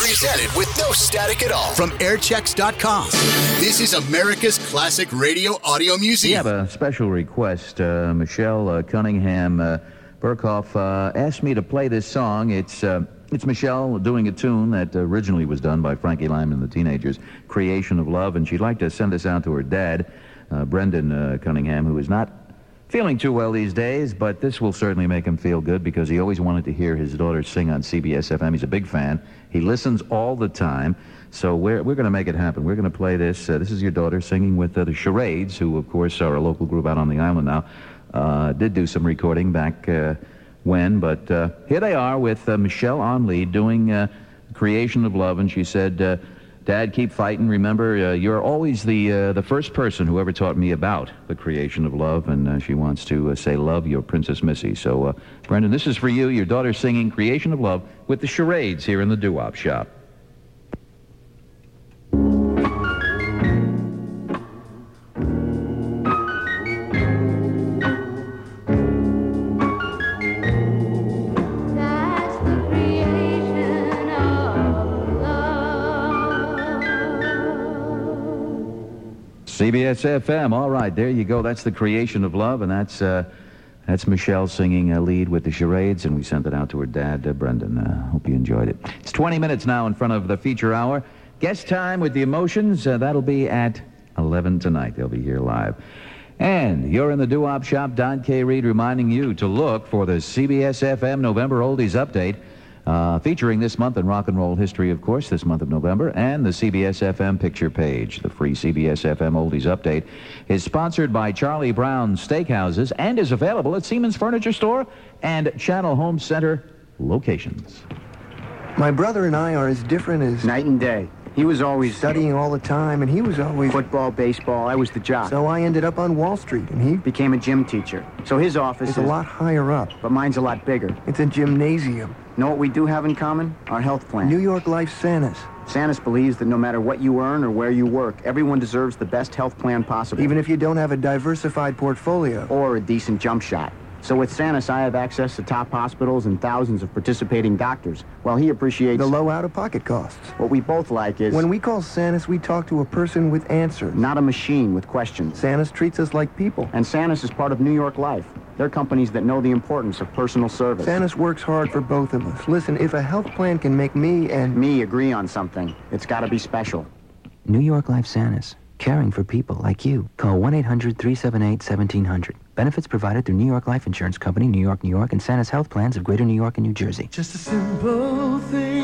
Presented with no static at all from airchecks.com. This is America's Classic Radio Audio Museum. We have a special request. Michelle Cunningham Burkhoff asked me to play this song. It's Michelle doing a tune that originally was done by Frankie Lyman and the Teenagers, Creation of Love, and she'd like to send this out to her dad, Brendan Cunningham, who is not feeling too well these days, but this will certainly make him feel good because he always wanted to hear his daughter sing on CBS FM. He's a big fan. He listens all the time, so we're going to make it happen. We're going to play this. This is your daughter singing with the Charades, who, of course, are a local group out on the island now. Did do some recording back when, but here they are with Michelle on lead doing Creation of Love, and she said, Dad, keep fighting. Remember, you're always the first person who ever taught me about the creation of love, and she wants to say love your Princess Missy. So, Brendan, this is for you. Your daughter singing Creation of Love with the Charades here in the Doo-Wop Shop. CBS FM. All right, there you go. That's the Creation of Love, and that's Michelle singing a lead with the Charades, and we sent it out to her dad, Brendan. Hope you enjoyed it. It's 20 minutes now in front of the feature hour. Guest time with the Emotions. That'll be at 11 tonight. They'll be here live. And you're in the Doo-Wop Shop. Don K. Reed reminding you to look for the CBS FM November Oldies Update. Featuring this month in rock and roll history, of course, this month of November, and the CBS FM picture page. The free CBS FM Oldies Update is sponsored by Charlie Brown's Steakhouses and is available at Siemens Furniture Store and Channel Home Center locations. My brother and I are as different as... night and day. He was always... studying all the time, and he was always... football, baseball. I was the jock. So I ended up on Wall Street, and he... became a gym teacher. So his office is a lot higher up. But mine's a lot bigger. It's a gymnasium. Know what we do have in common? Our health plan. New York Life Sanus. Sanus believes that no matter what you earn or where you work, everyone deserves the best health plan possible. Even if you don't have a diversified portfolio. Or a decent jump shot. So with Sanus, I have access to top hospitals and thousands of participating doctors, while he appreciates... the low out-of-pocket costs. What we both like is... when we call Sanus, we talk to a person with answers. not a machine with questions. Sanus treats us like people. And Sanus is part of New York Life. They're companies that know the importance of personal service. Sanus works hard for both of us. Listen, if a health plan can make me and... me agree on something, it's got to be special. New York Life Sanus. Caring for people like you. Call 1-800-378-1700. Benefits provided through New York Life Insurance Company, New York, New York, and Sanus Health Plans of Greater New York and New Jersey. Just a simple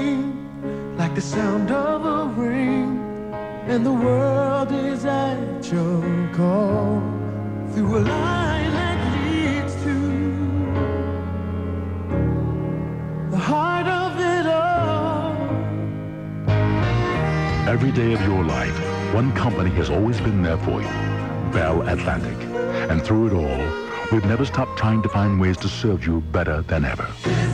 thing, like the sound of a ring, and the world is at your call. Through a line that leads to the heart of it all. Every day of your life, one company has always been there for you, Bell Atlantic. And through it all, we've never stopped trying to find ways to serve you better than ever.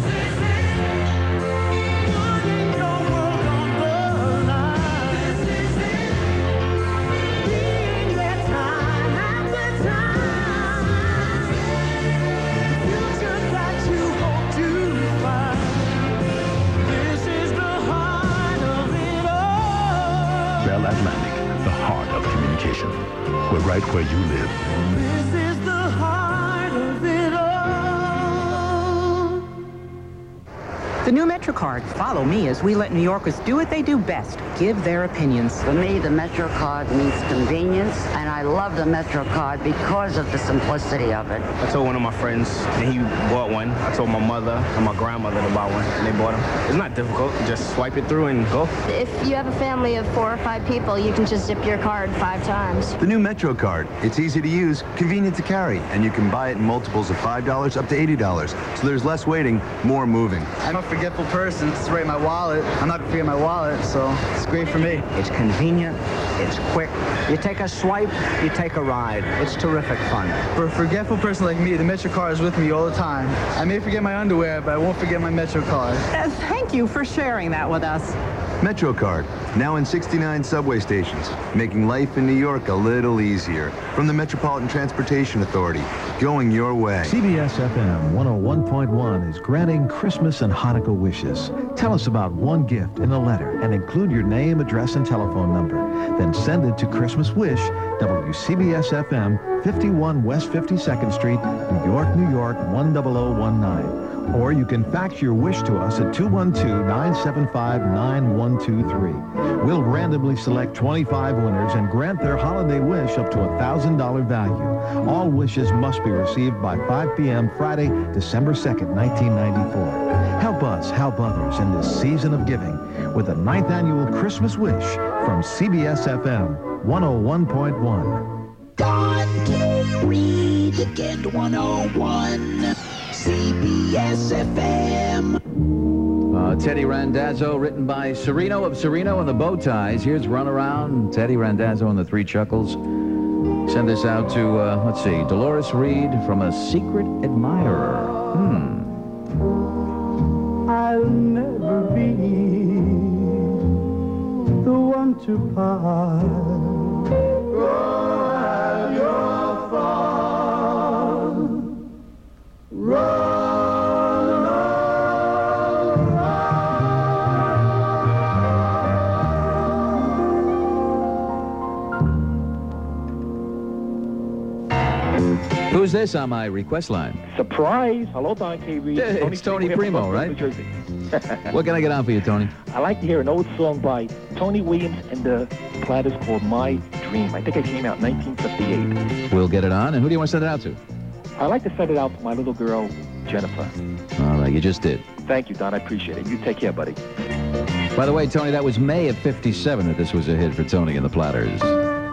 Bell Atlantic, the heart of communication. We're right where you live. This is the heart of it all. The new MetroCard. Follow me as we let New Yorkers do what they do best, give their opinions. For me, the MetroCard means convenience, and I love the MetroCard because of the simplicity of it. I told one of my friends, and he bought one. I told my mother and my grandmother to buy one, and they bought them. It's not difficult. Just swipe it through and go. If you have a family of 4 or 5 people, you can just zip your card 5 times. The new MetroCard. It's easy to use, convenient to carry, and you can buy it in multiples of $5 up to $80. So there's less waiting, more moving. I'm a forgetful person. It's right in my wallet. I'm not going to forget my wallet, so it's great for me. It's convenient, it's quick. You take a swipe, you take a ride. It's terrific fun. For a forgetful person like me, the MetroCard is with me all the time. I may forget my underwear, but I won't forget my MetroCard. Thank you for sharing that with us. MetroCard, now in 69 subway stations, making life in New York a little easier. From the Metropolitan Transportation Authority, going your way. CBS FM 101.1 is granting Christmas and Hanukkah wishes. Tell us about one gift in a letter and include your name, address, and telephone number. Then send it to Christmas Wish, WCBS FM, 51 West 52nd Street, New York, New York, 10019. Or you can fax your wish to us at 212-975-9123. We'll randomly select 25 winners and grant their holiday wish up to $1,000 value. All wishes must be received by 5 p.m. Friday, December 2nd, 1994. Help us help others in this season of giving with the 9th Annual Christmas Wish from CBS FM 101.1. Don K. Reed again, 101. CBS FM. Teddy Randazzo, written by Sereno of Sereno and the Bowties. Here's Runaround, Teddy Randazzo and the Three Chuckles. Send this out to, let's see, Dolores Reed from a Secret Admirer. I'll never be the one to part. Roll your fall. Roll. Who's this on my request line? Surprise! Hello, Don K. Reed. It's Tony Primo, right? New Jersey. What can I get on for you, Tony? I like to hear an old song by Tony Williams and the Platters called My Dream. I think it came out in 1958. We'll get it on. And who do you want to send it out to? I like to send it out to my little girl, Jennifer. All right, you just did. Thank you, Don. I appreciate it. You take care, buddy. By the way, Tony, that was May of '57 that this was a hit for Tony and the Platters.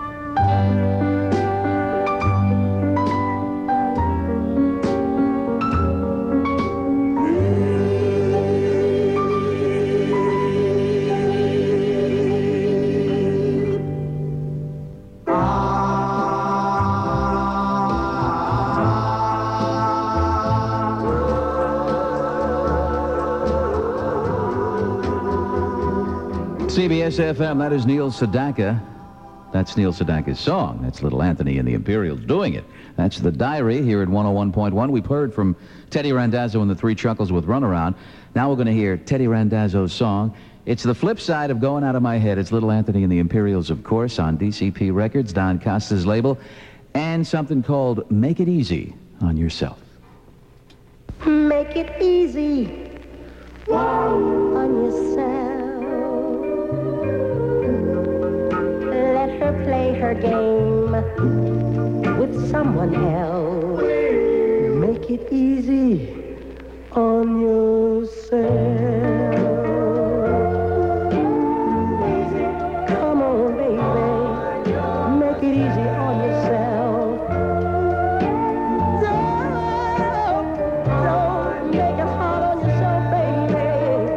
CBS FM, that is Neil Sedaka. That's Neil Sedaka's song. That's Little Anthony and the Imperials doing it. That's The Diary here at 101.1. We've heard from Teddy Randazzo and the Three Chuckles with Runaround. Now we're going to hear Teddy Randazzo's song. It's the flip side of Going Out of My Head. It's Little Anthony and the Imperials, of course, on DCP Records, Don Costa's label, and something called Make It Easy on Yourself. Make it easy on yourself. Let her play her game with someone else. Make it easy on yourself. Come on, baby. Make it easy on yourself. Don't make it hard on yourself, baby.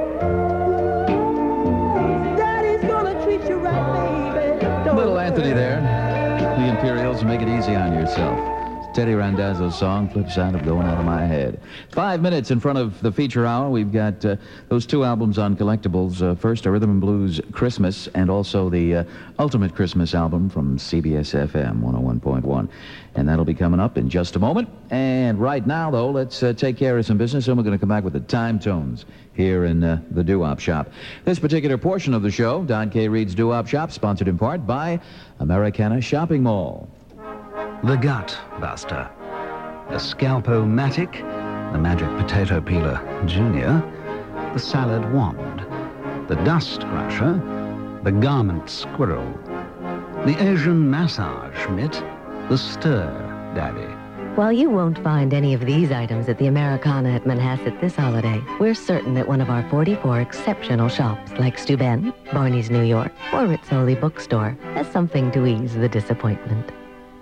Daddy's gonna treat you right, baby. Little Anthony there. The Imperials, Make It Easy on Yourself. Teddy Randazzo's song, Flip Side of Going Out of My Head. 5 minutes in front of the feature hour. We've got those two albums on collectibles. First, a Rhythm and Blues Christmas, and also the Ultimate Christmas album from CBS FM 101.1. And that'll be coming up in just a moment. And right now, though, let's take care of some business, and we're going to come back with the Time Tones here in the Doo-Wop Shop. This particular portion of the show, Don K. Reed's Doo-Wop Shop, sponsored in part by Americana Shopping Mall. The Gut Buster, the Scalpo-Matic, the Magic Potato Peeler Junior, the Salad Wand, the Dust Crusher, the Garment Squirrel, the Asian Massage Mitt, the Stir Daddy. While you won't find any of these items at the Americana at Manhasset this holiday, we're certain that one of our 44 exceptional shops, like Steuben, Barney's New York, or Rizzoli Bookstore, has something to ease the disappointment.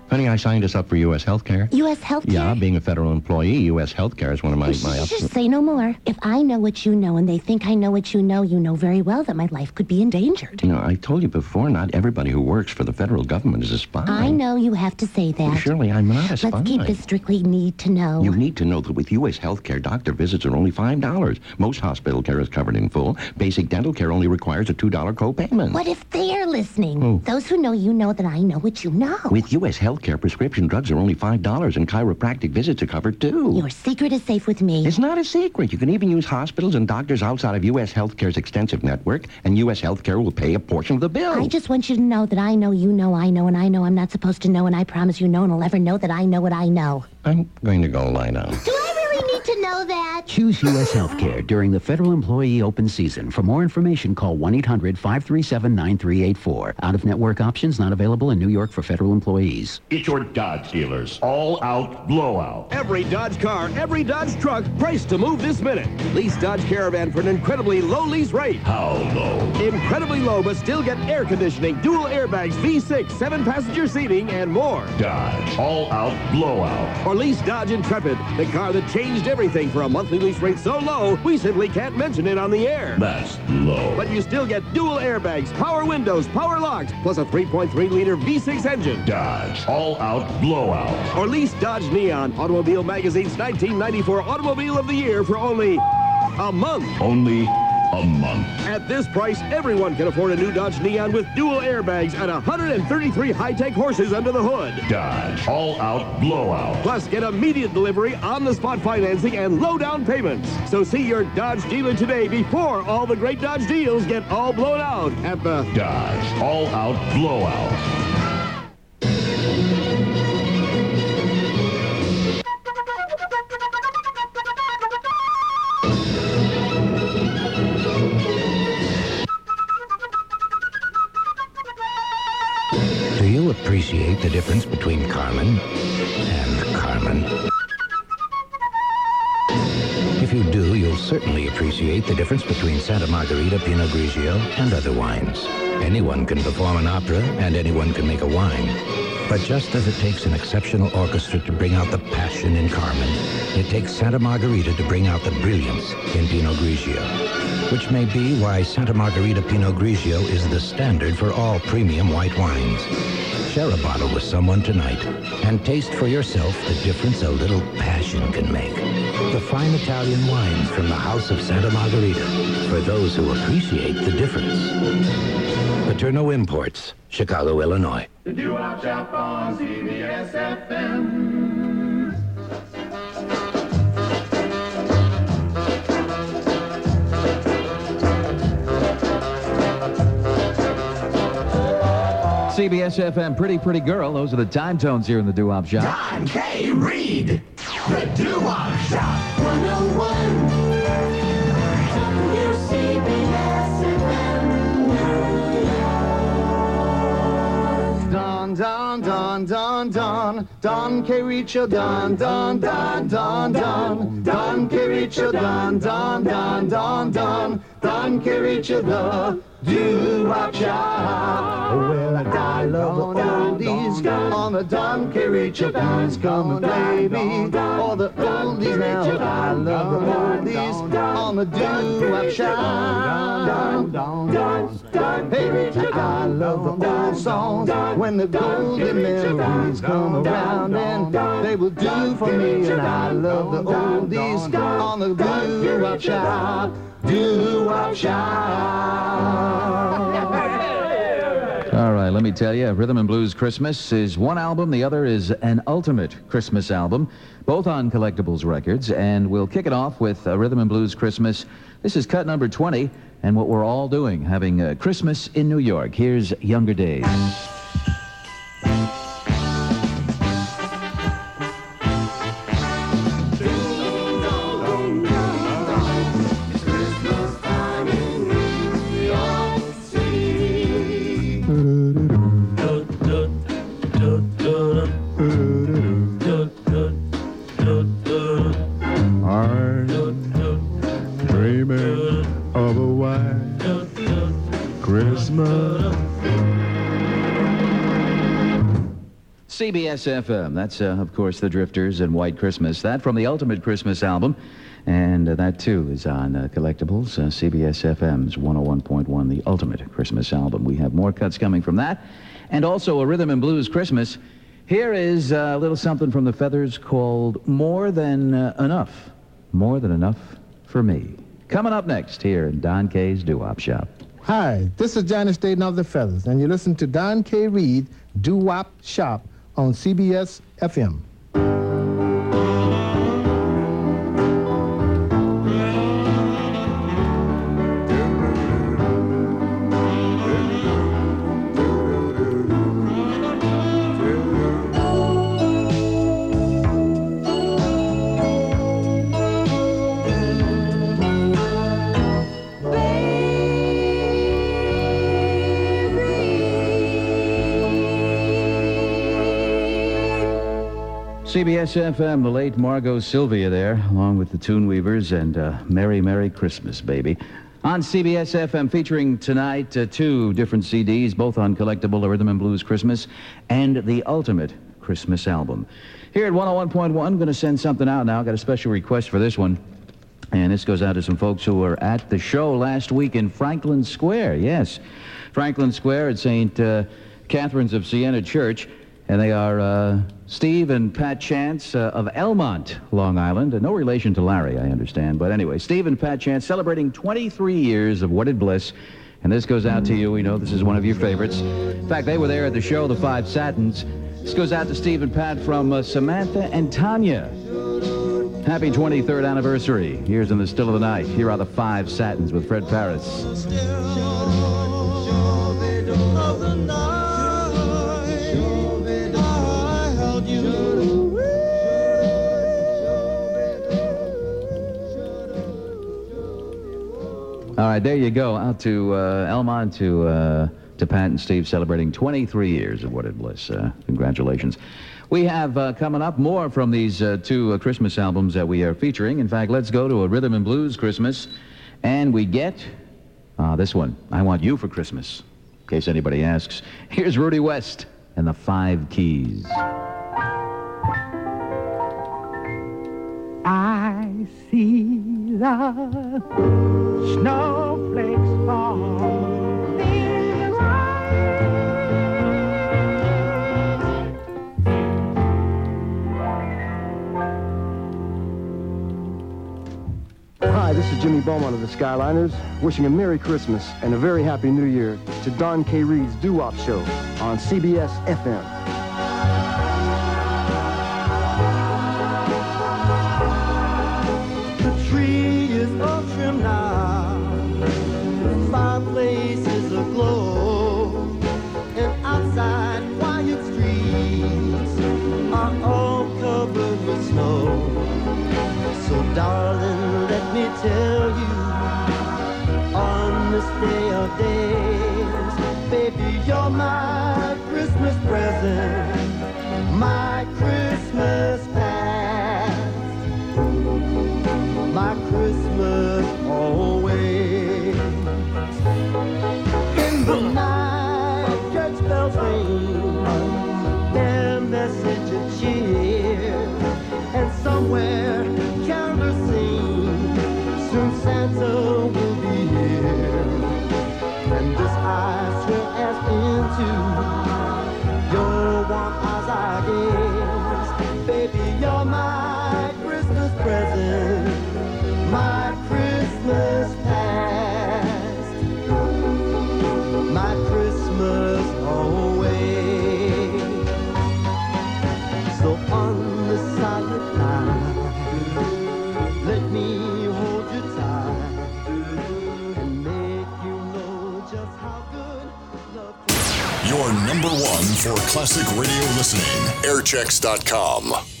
Honey, I signed us up for U.S. Healthcare. U.S. Healthcare? Yeah, being a federal employee, U.S. Healthcare is one of my... Just say no more. If I know what you know and they think I know what you know very well that my life could be endangered. You know, I told you before, not everybody who works for the federal government is a spy. I know you have to say that. Well, Shirley, I'm not a spy. Let's keep this strictly need to know. You need to know that with U.S. Healthcare, doctor visits are only $5. Most hospital care is covered in full. Basic dental care only requires a $2 copayment. What if they're listening? Who? Those who know you know that I know what you know. With U.S. Healthcare, prescription drugs are only $5, and chiropractic visits are covered, too. Your secret is safe with me. It's not a secret. You can even use hospitals and doctors outside of U.S. Healthcare's extensive network, and U.S. Healthcare will pay a portion of the bill. I just want you to know that I know you know I know, and I know I'm not supposed to know, and I promise you no one will ever know that I know what I know. I'm going to go lie down. Do I really need to know that? Choose U.S. Healthcare during the federal employee open season. For more information, call 1-800-537-9384. Out-of-network options not available in New York for federal employees. It's your Dodge dealers. All-out blowout. Every Dodge car, every Dodge truck, priced to move this minute. Lease Dodge Caravan for an incredibly low lease rate. How low? Incredibly low, but still get air conditioning, dual airbags, V6, 7-passenger seating, and more. Dodge. All-out blowout. Or lease Dodge Intrepid, the car that changed everything for a monthly lease rate so low, we simply can't mention it on the air. That's low. But you still get dual airbags, power windows, power locks, plus a 3.3-liter V6 engine. Dodge. All-out blowout. Or lease Dodge Neon, Automobile Magazine's 1994 Automobile of the Year for only a month. Only a month. At this price, everyone can afford a new Dodge Neon with dual airbags and 133 high-tech horses under the hood. Dodge. All-out blowout. Plus, get immediate delivery, on-the-spot financing, and low down payments. So see your Dodge dealer today before all the great Dodge deals get all blown out at the Dodge. All-out blowout. Do you appreciate the difference between Carmen and Carmen? If you do, you'll certainly appreciate the difference between Santa Margherita, Pinot Grigio, and other wines. Anyone can perform an opera, and anyone can make a wine. But just as it takes an exceptional orchestra to bring out the passion in Carmen, it takes Santa Margherita to bring out the brilliance in Pinot Grigio. Which may be why Santa Margherita Pinot Grigio is the standard for all premium white wines. Share a bottle with someone tonight and taste for yourself the difference a little passion can make. The fine Italian wines from the House of Santa Margherita, for those who appreciate the difference. Paterno Imports, Chicago, Illinois. The Doo-Wop Shop on CBS FM. CBS FM, Pretty Girl. Those are the time tones here in the Doo-Wop Shop. John K. Reed, the Doo-Wop Shop 101. WCBS FM. Don, Don, Don, Don, Don, Don K. Richo, Don, Don, Don, Don, Don, Don K. Richo, Don, Don, Don, Don, Don, Don K. Richo, the Doo-Wop Shop. Oh, well, I love the oldies on the Don K. Richo Dance. Come and play me all the oldies now. I love the oldies on the Doo-Wop Shop. Hey, I love the old songs when the golden melodies come around, and they will do for me. And I love the oldies on the Doo-Wop Shop. Doo-Wop Shop. All right, let me tell you, Rhythm and Blues Christmas is one album. The other is an ultimate Christmas album, both on Collectibles Records. And we'll kick it off with Rhythm and Blues Christmas. This is cut number 20, and what we're all doing, having Christmas in New York. Here's Younger Days. CBS FM. That's, of course, the Drifters and White Christmas. That from the Ultimate Christmas album. And that, too, is on Collectibles, CBS FM's 101.1, the Ultimate Christmas album. We have more cuts coming from that. And also a Rhythm and Blues Christmas. Here is a little something from the Feathers called More Than Enough. More Than Enough for Me. Coming up next here in Don K's Doo-Wop Shop. Hi, this is Johnny Staten of the Feathers, and you listen to Don K. Reed Doo-Wop Shop on CBS FM. CBS FM, the late Margot Sylvia there, along with the Tune Weavers and Merry, Merry Christmas, baby. On CBS FM, featuring tonight two different CDs, both on Collectible, Rhythm and Blues Christmas, and the Ultimate Christmas album. Here at 101.1, I'm going to send something out now. Got a special request for this one. And this goes out to some folks who were at the show last week in Franklin Square. Yes, Franklin Square at St. Catherine's of Siena Church. And they are Steve and Pat Chance of Elmont, Long Island. No relation to Larry, I understand. But anyway, Steve and Pat Chance celebrating 23 years of Wedded Bliss. And this goes out to you. We know this is one of your favorites. In fact, they were there at the show, the Five Satins. This goes out to Steve and Pat from Samantha and Tanya. Happy 23rd anniversary. Here's in the still of the night. Here are the Five Satins with Fred Paris. All right, there you go. Out to Elmont, to Pat and Steve celebrating 23 years of Wedded Bliss. Congratulations. We have coming up more from these two Christmas albums that we are featuring. In fact, let's go to a Rhythm and Blues Christmas, and we get this one, I Want You for Christmas, in case anybody asks. Here's Rudy West and the Five Keys. I see the snowflakes fall in the rain. Hi, this is Jimmy Beaumont of the Skyliners, wishing a Merry Christmas and a very Happy New Year to Don K. Reed's Doo-Wop Show on CBS FM. Now, the fireplace is aglow, and outside quiet streets are all covered with snow. So darling, let me tell you, on this day of days, baby, you're my Christmas present, my Christmas past, my Christmas always. In the night, church bells ring their message of cheer, and somewhere carols sing, soon Santa will be here. And this I swear as into your warm eyes I gaze, baby, you're my Christmas present, my Christmas past, my Christmas always. So on the silent night, let me hold you tight and make you know just how good love can be. Your number one for classic radio listening, airchecks.com.